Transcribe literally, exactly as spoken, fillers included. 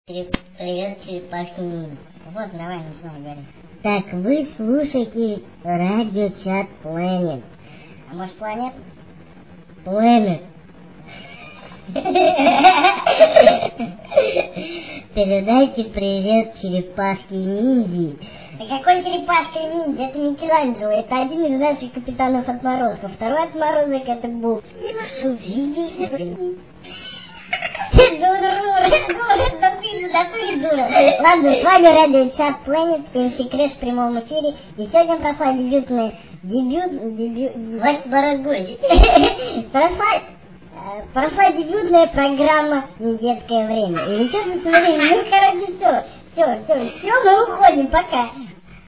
Привет, черепашки ниндзя. Вот, давай начинаем говорить. Так, вы слушаете радио Чат Планет. А может, Планет? Планет. Передайте привет черепашке ниндзя. Да какой черепашка ниндзя? Это Микеланджело. Это один из наших капитанов отморозков. Второй отморозок это был. Ладно, с вами радио Чат Планет, эм си Крэш в прямом эфире. И сегодня прошла дебютная... Дебют... Дебют... Прошла... Прошла дебютная программа «Недетское время». И ничего со временем. Ну, короче, все. Все, все, все, мы уходим, пока.